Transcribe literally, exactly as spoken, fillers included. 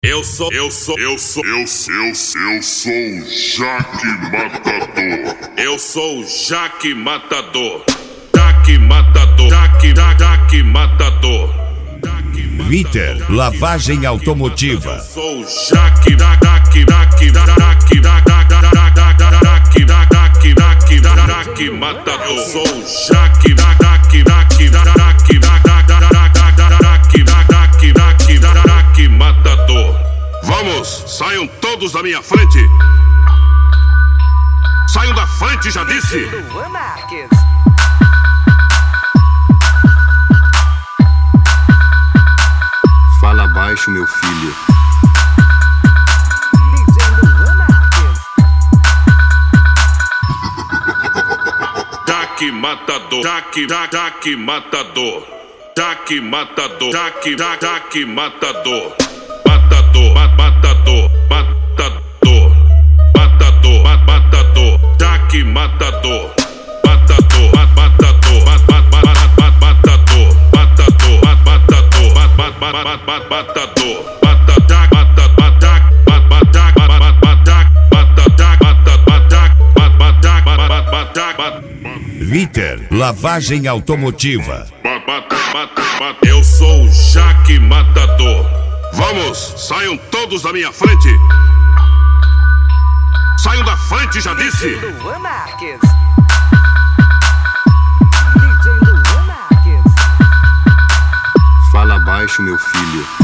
Eu sou, eu sou, eu sou, eu sou, eu sou, eu sou o Jaque Matador. Eu sou o Jaque Matador. Jaque Matador. Jaque, Jaque Matador. Vitter, lavagem automotiva. Eu sou o Jaque, Jaque, Jaque, Jaque, Jaque, Jaque, Jaque, Jaque Matador. Eu sou o Jaque, Jaque, Jaque, Jaque, Jaque Matador. Vamos, saiam todos da minha frente. Saiam da frente, já disse. Fala baixo, meu filho. Jaque Matador, Jaque, Jaque Matador, Jaque Matador, Jaque, Jaque Matador, Matador, Matador, Matador, Matador, Matador, Jaque Matador, Matador, Matador, Matador, Matador, Matador, Vitter, lavagem automotiva. Eu sou o Jaque Matador. Vamos, saiam todos da minha frente. Saiam da frente, já disse. Fala baixo, meu filho.